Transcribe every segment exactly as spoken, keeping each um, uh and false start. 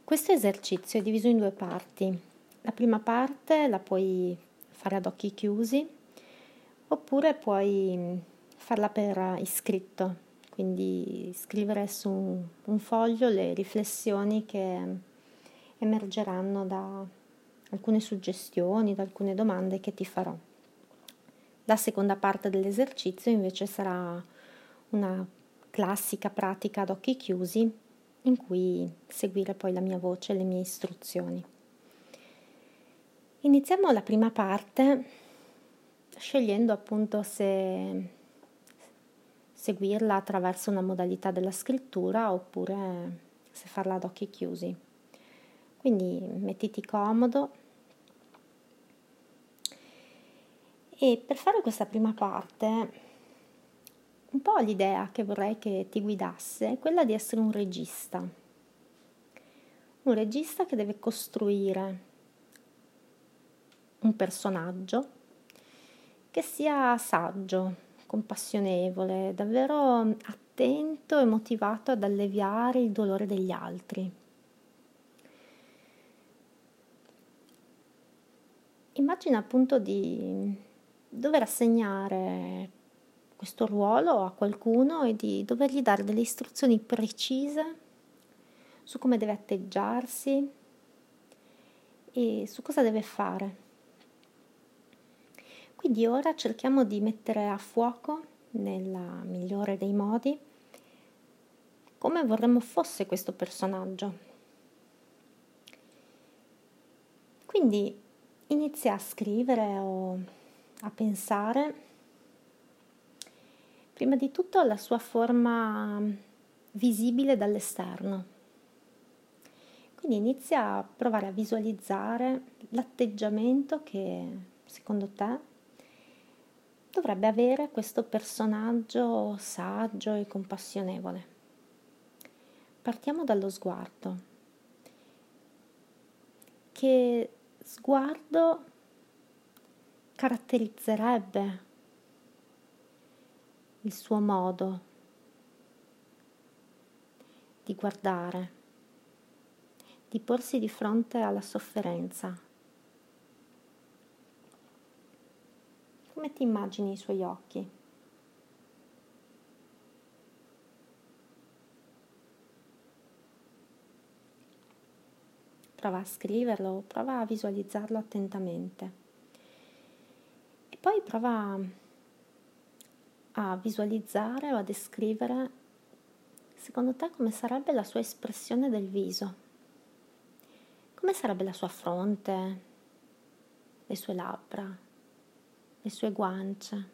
Questo esercizio è diviso in due parti. La prima parte la puoi fare ad occhi chiusi oppure puoi farla per iscritto, quindi scrivere su un, un foglio le riflessioni che emergeranno da alcune suggestioni, da alcune domande che ti farò. La seconda parte dell'esercizio invece sarà una classica pratica ad occhi chiusi in cui seguire poi la mia voce e le mie istruzioni. Iniziamo la prima parte scegliendo appunto se seguirla attraverso una modalità della scrittura oppure se farla ad occhi chiusi. Quindi mettiti comodo e per fare questa prima parte un po' l'idea che vorrei che ti guidasse è quella di essere un regista. Un regista che deve costruire un personaggio che sia saggio, compassionevole, davvero attento e motivato ad alleviare il dolore degli altri. Immagina appunto di dover assegnare questo ruolo a qualcuno e di dovergli dare delle istruzioni precise su come deve atteggiarsi e su cosa deve fare. Quindi ora cerchiamo di mettere a fuoco, nel migliore dei modi, come vorremmo fosse questo personaggio. Quindi inizia a scrivere o a pensare prima di tutto alla sua forma visibile dall'esterno. Quindi inizia a provare a visualizzare l'atteggiamento che secondo te dovrebbe avere questo personaggio saggio e compassionevole. Partiamo dallo sguardo. Che sguardo caratterizzerebbe il suo modo di guardare, di porsi di fronte alla sofferenza? Come ti immagini i suoi occhi? Prova a scriverlo, prova a visualizzarlo attentamente. E poi prova a visualizzare o a descrivere, secondo te, come sarebbe la sua espressione del viso. Come sarebbe la sua fronte, le sue labbra, le sue guance?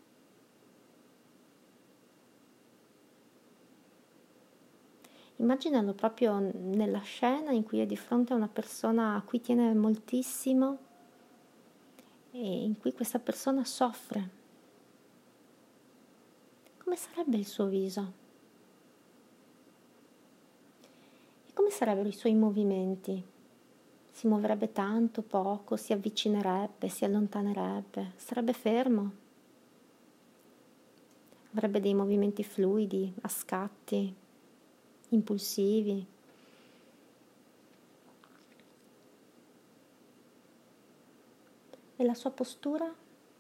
Immaginalo proprio nella scena in cui è di fronte a una persona a cui tiene moltissimo e in cui questa persona soffre. Come sarebbe il suo viso? E come sarebbero i suoi movimenti? Si muoverebbe tanto, poco, si avvicinerebbe, si allontanerebbe, sarebbe fermo? Avrebbe dei movimenti fluidi, a scatti, impulsivi? E la sua postura?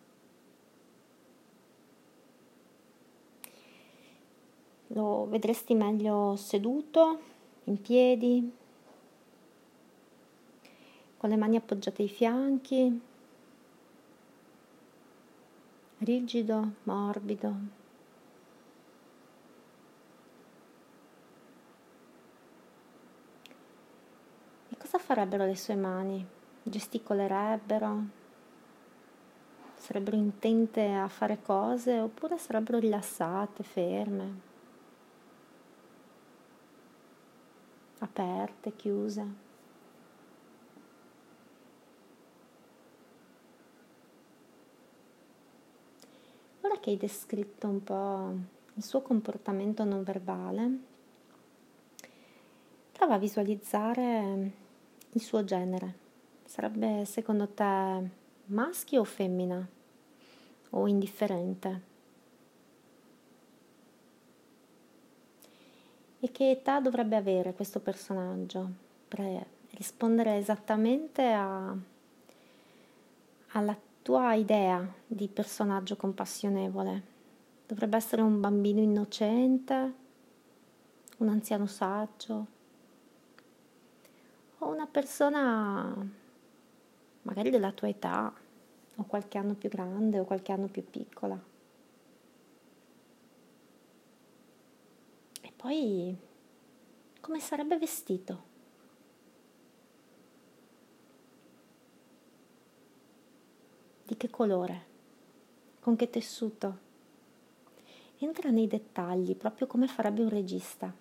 Lo vedresti meglio seduto, in piedi, con le mani appoggiate ai fianchi, rigido, morbido. E cosa farebbero le sue mani? Gesticolerebbero? Sarebbero intente a fare cose oppure sarebbero rilassate, ferme, aperte, chiuse? Ora che hai descritto un po' il suo comportamento non verbale, prova a visualizzare il suo genere. Sarebbe secondo te maschio o femmina? O indifferente? E che età dovrebbe avere questo personaggio? per rispondere esattamente a, alla tua idea di personaggio compassionevole. Dovrebbe essere un bambino innocente, un anziano saggio o una persona magari della tua età o qualche anno più grande o qualche anno più piccola. E poi come sarebbe vestito? Di che colore? Con che tessuto? Entra nei dettagli, proprio come farebbe un regista.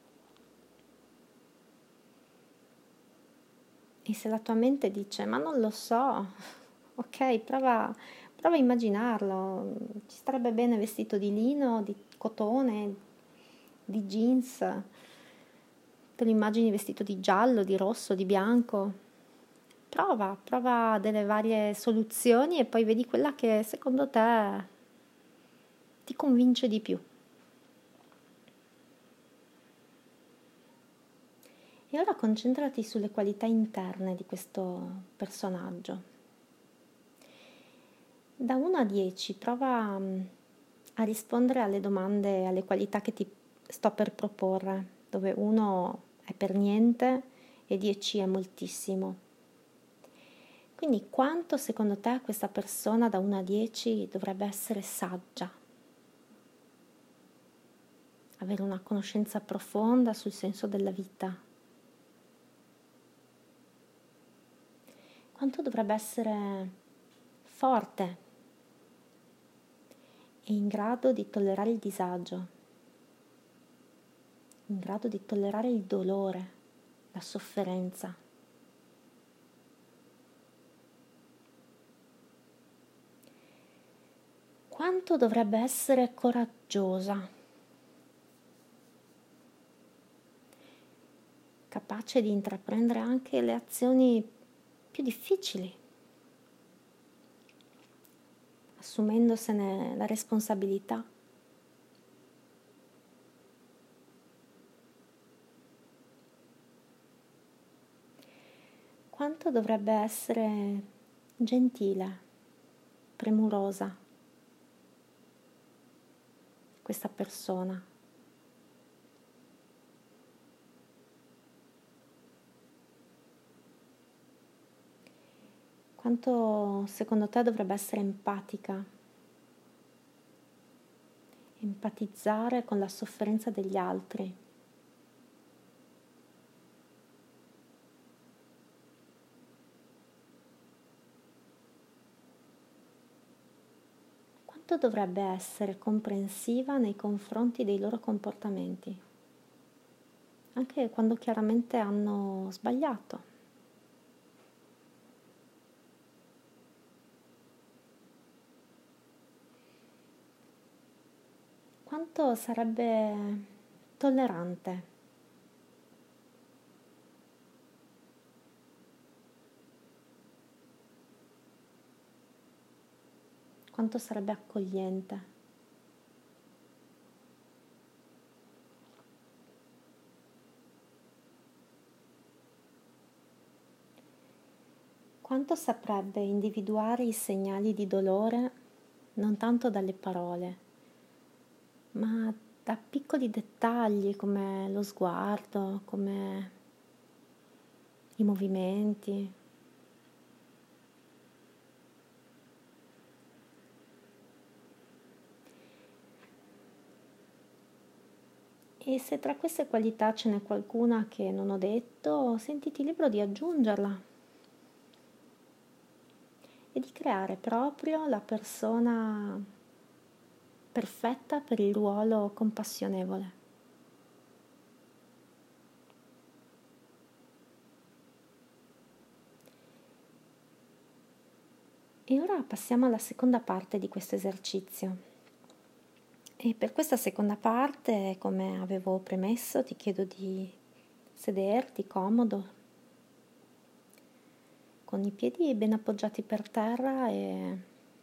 E se la tua mente dice, ma non lo so, ok, prova, prova a immaginarlo. Ci starebbe bene vestito di lino, di cotone, di jeans. Te lo immagini vestito di giallo, di rosso, di bianco. Prova, prova delle varie soluzioni e poi vedi quella che secondo te ti convince di più. E ora concentrati sulle qualità interne di questo personaggio. Da uno a dieci prova a rispondere alle domande, alle qualità che ti sto per proporre, dove uno è per niente e dieci è moltissimo. Quindi quanto secondo te questa persona da uno a dieci dovrebbe essere saggia? Avere una conoscenza profonda sul senso della vita? Quanto dovrebbe essere forte e in grado di tollerare il disagio, in grado di tollerare il dolore, la sofferenza. Quanto dovrebbe essere coraggiosa, capace di intraprendere anche le azioni più difficili, assumendosene la responsabilità. Quanto dovrebbe essere gentile, premurosa questa persona. Quanto secondo te dovrebbe essere empatica, empatizzare con la sofferenza degli altri. Quanto dovrebbe essere comprensiva nei confronti dei loro comportamenti, anche quando chiaramente hanno sbagliato. Quanto sarebbe tollerante. Quanto sarebbe accogliente. Quanto saprebbe individuare i segnali di dolore non tanto dalle parole, ma da piccoli dettagli come lo sguardo, come i movimenti. E se tra queste qualità ce n'è qualcuna che non ho detto, sentiti libero di aggiungerla e di creare proprio la persona perfetta per il ruolo compassionevole. E ora passiamo alla seconda parte di questo esercizio. E per questa seconda parte, come avevo premesso, ti chiedo di sederti comodo, con i piedi ben appoggiati per terra e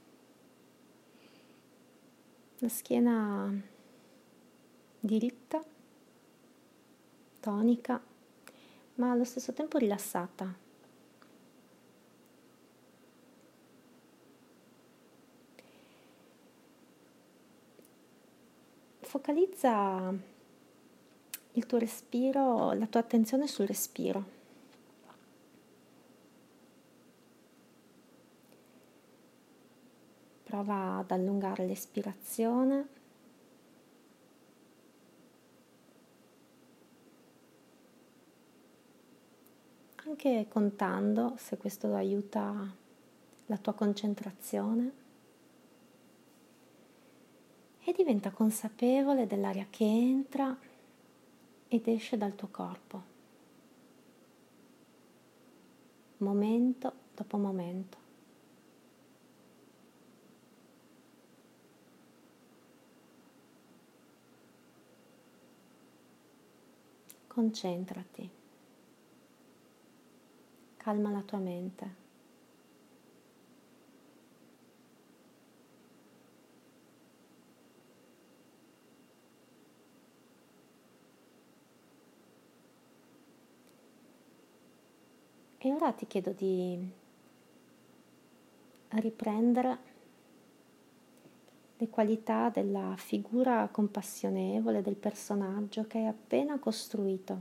la schiena diritta, tonica, ma allo stesso tempo rilassata. Focalizza il tuo respiro, la tua attenzione sul respiro. Prova ad allungare l'espirazione. Anche contando, se questo aiuta la tua concentrazione. E diventa consapevole dell'aria che entra ed esce dal tuo corpo, momento dopo momento. Concentrati, calma la tua mente. E ora ti chiedo di riprendere le qualità della figura compassionevole del personaggio che hai appena costruito.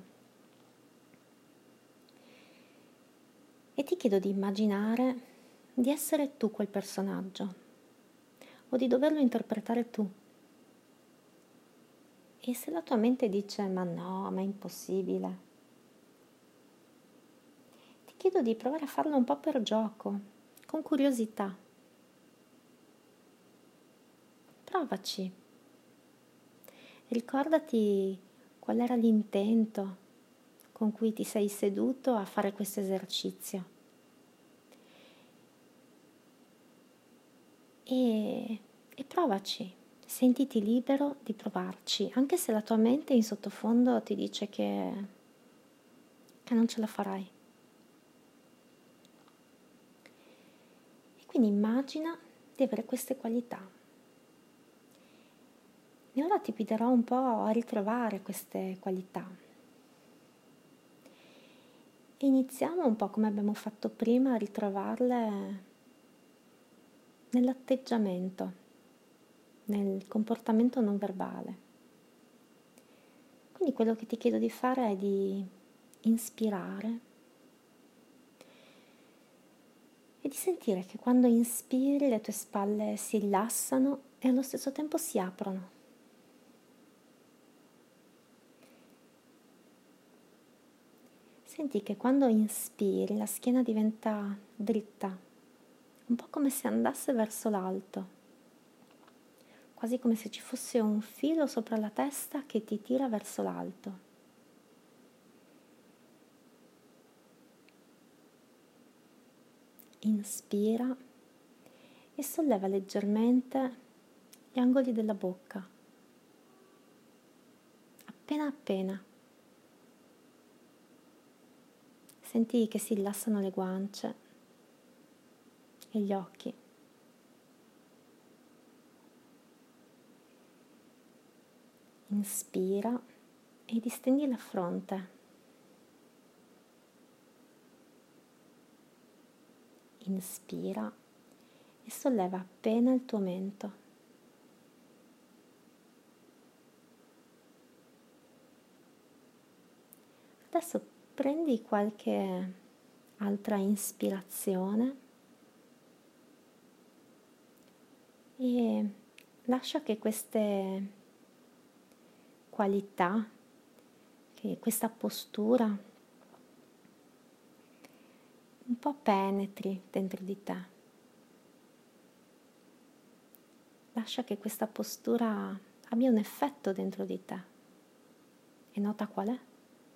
E ti chiedo di immaginare di essere tu quel personaggio o di doverlo interpretare tu. E se la tua mente dice ma no, ma è impossibile, ti chiedo di provare a farlo un po' per gioco, con curiosità. Provaci. Ricordati qual era l'intento con cui ti sei seduto a fare questo esercizio. E, e provaci, sentiti libero di provarci, anche se la tua mente in sottofondo ti dice che, che non ce la farai. E quindi immagina di avere queste qualità. E ora ti guiderò un po' a ritrovare queste qualità. Iniziamo un po' come abbiamo fatto prima a ritrovarle nell'atteggiamento, nel comportamento non verbale. Quindi quello che ti chiedo di fare è di inspirare e di sentire che quando inspiri le tue spalle si rilassano e allo stesso tempo si aprono. Senti che quando inspiri la schiena diventa dritta, un po' come se andasse verso l'alto, quasi come se ci fosse un filo sopra la testa che ti tira verso l'alto. Inspira e solleva leggermente gli angoli della bocca, appena appena. Senti che si rilassano le guance e gli occhi. Inspira e distendi la fronte. Inspira e solleva appena il tuo mento. Adesso prendi qualche altra ispirazione e lascia che queste qualità, che questa postura un po' penetri dentro di te. Lascia che questa postura abbia un effetto dentro di te. E nota qual è?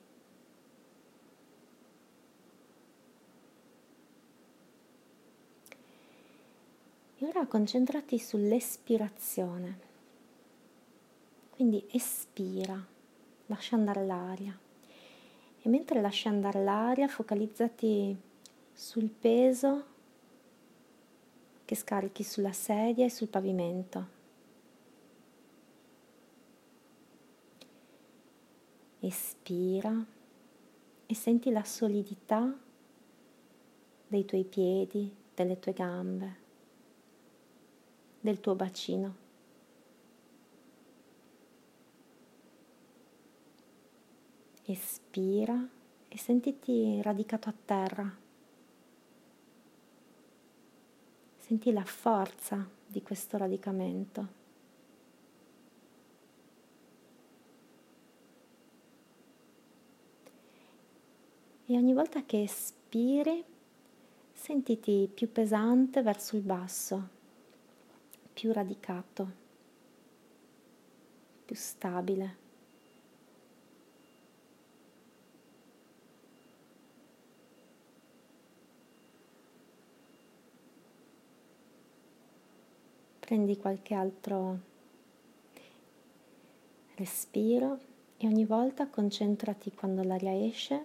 E ora concentrati sull'espirazione. Quindi espira, lascia andare l'aria. E mentre lasci andare l'aria, focalizzati sul peso che scarichi sulla sedia e sul pavimento. Espira e senti la solidità dei tuoi piedi, delle tue gambe, del tuo bacino. Espira e sentiti radicato a terra. Senti la forza di questo radicamento. E ogni volta che espiri, sentiti più pesante verso il basso, più radicato, più stabile. Prendi qualche altro respiro e ogni volta concentrati quando l'aria esce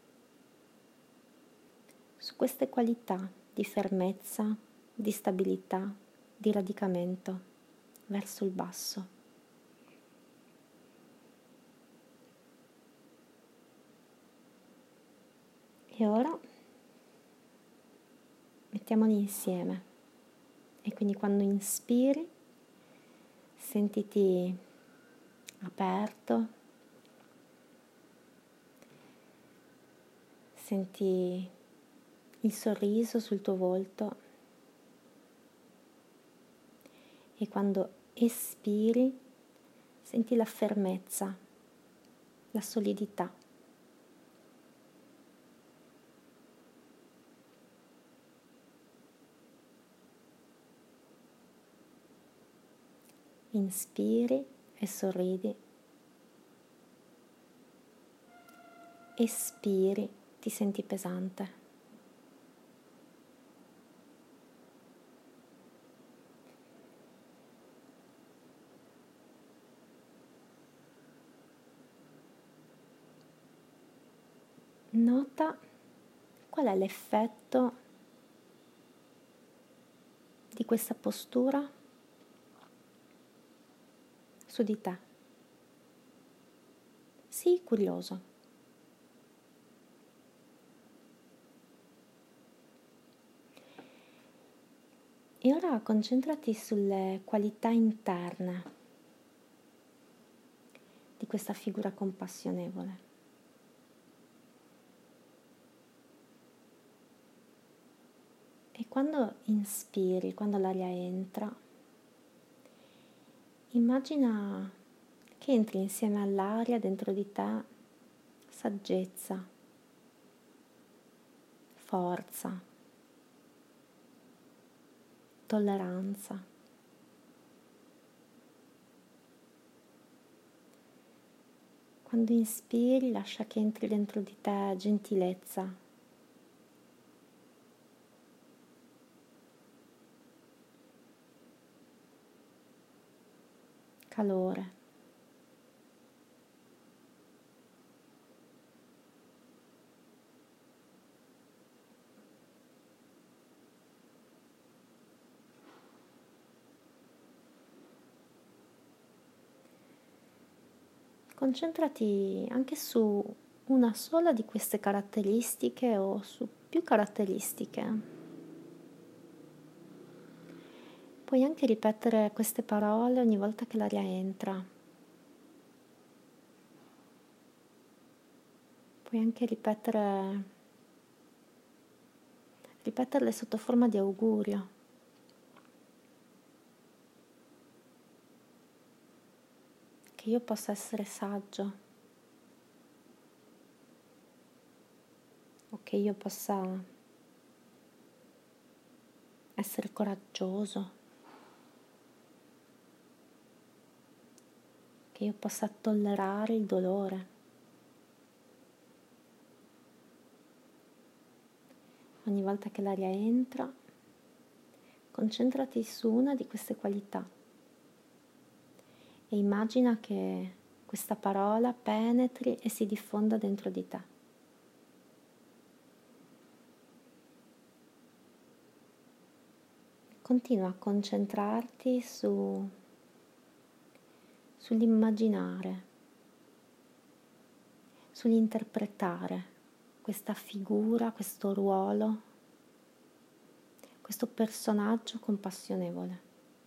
su queste qualità di fermezza, di stabilità, di radicamento verso il basso. E ora mettiamoli insieme. E quindi quando inspiri, sentiti aperto, senti il sorriso sul tuo volto e quando espiri, senti la fermezza, la solidità. Inspiri e sorridi. Espiri, ti senti pesante. Nota qual è l'effetto di questa postura su di te. Sii curioso. E ora concentrati sulle qualità interne di questa figura compassionevole. E quando inspiri, quando l'aria entra, immagina che entri insieme all'aria dentro di te saggezza, forza, tolleranza. Quando inspiri, lascia che entri dentro di te gentilezza, calore. Concentrati anche su una sola di queste caratteristiche o su più caratteristiche. Puoi anche ripetere queste parole ogni volta che l'aria entra. Puoi anche ripetere, ripeterle sotto forma di augurio. Che io possa essere saggio, o che io possa essere coraggioso, che io possa tollerare il dolore. Ogni volta che l'aria entra, concentrati su una di queste qualità e immagina che questa parola penetri e si diffonda dentro di te. Continua a concentrarti su, sull'immaginare, sull'interpretare questa figura, questo ruolo, questo personaggio compassionevole.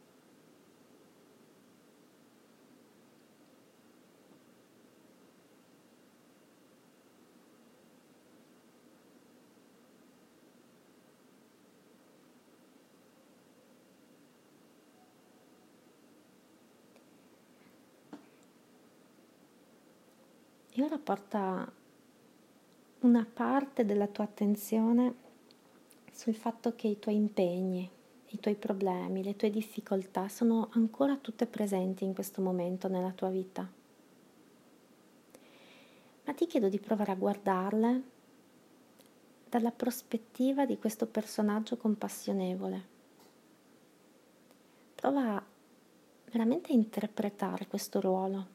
E ora porta una parte della tua attenzione sul fatto che i tuoi impegni, i tuoi problemi, le tue difficoltà sono ancora tutte presenti in questo momento nella tua vita. Ma ti chiedo di provare a guardarle dalla prospettiva di questo personaggio compassionevole. Prova veramente a interpretare questo ruolo.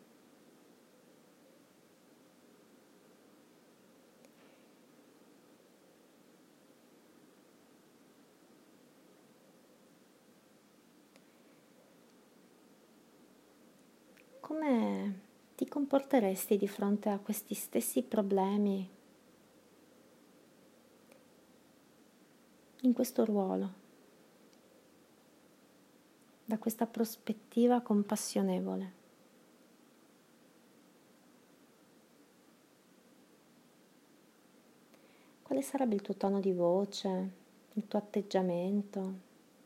Come ti comporteresti di fronte a questi stessi problemi in questo ruolo, da questa prospettiva compassionevole? Quale sarebbe il tuo tono di voce, il tuo atteggiamento?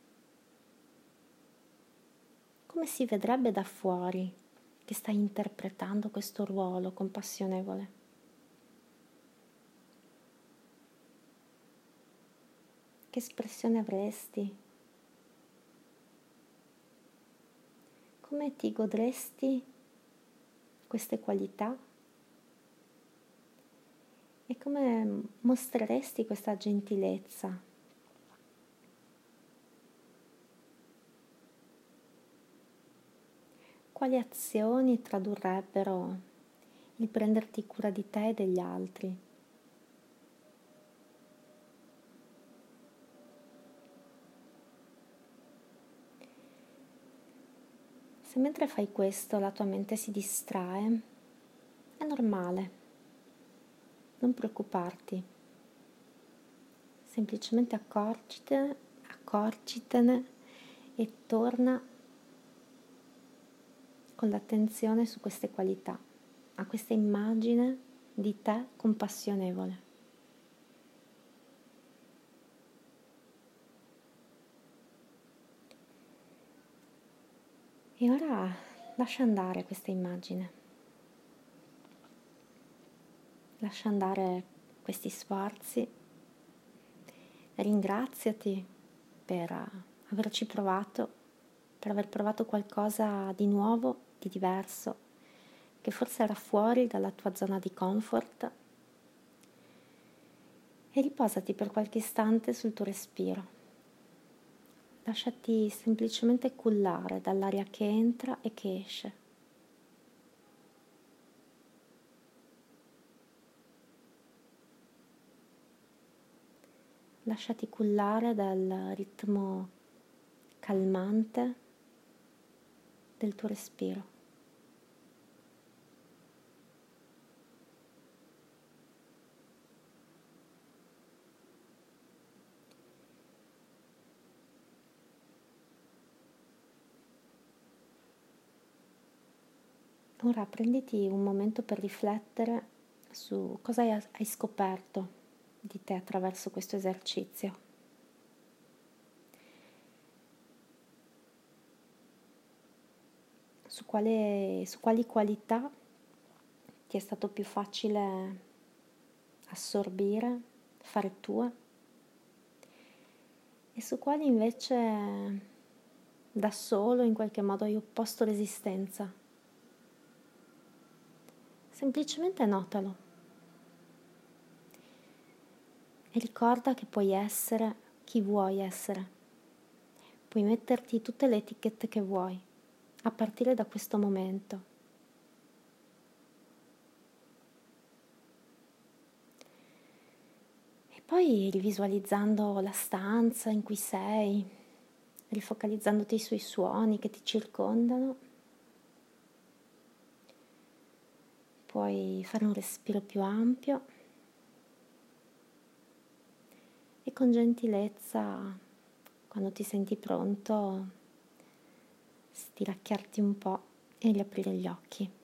Come si vedrebbe da fuori che stai interpretando questo ruolo compassionevole? Che espressione avresti? Come ti godresti queste qualità? E come mostreresti questa gentilezza? Quali azioni tradurrebbero il prenderti cura di te e degli altri? Se mentre fai questo la tua mente si distrae, è normale, non preoccuparti, semplicemente accorgitene, accorgitene e torna con l'attenzione su queste qualità, a questa immagine di te compassionevole. E ora lascia andare questa immagine, lascia andare questi sforzi, ringraziati per averci provato, per aver provato qualcosa di nuovo, di diverso, che forse era fuori dalla tua zona di comfort, e riposati per qualche istante sul tuo respiro. Lasciati semplicemente cullare dall'aria che entra e che esce. Lasciati cullare dal ritmo calmante del tuo respiro. Ora prenditi un momento per riflettere su cosa hai, hai scoperto di te attraverso questo esercizio. Su, quale, su quali qualità ti è stato più facile assorbire, fare tue, e su quali invece da solo in qualche modo hai opposto resistenza. Semplicemente notalo e ricorda che puoi essere chi vuoi essere. Puoi metterti tutte le etichette che vuoi a partire da questo momento. E poi rivisualizzando la stanza in cui sei, rifocalizzandoti sui suoni che ti circondano, puoi fare un respiro più ampio e con gentilezza, quando ti senti pronto, stiracchiarti un po' e riaprire gli occhi.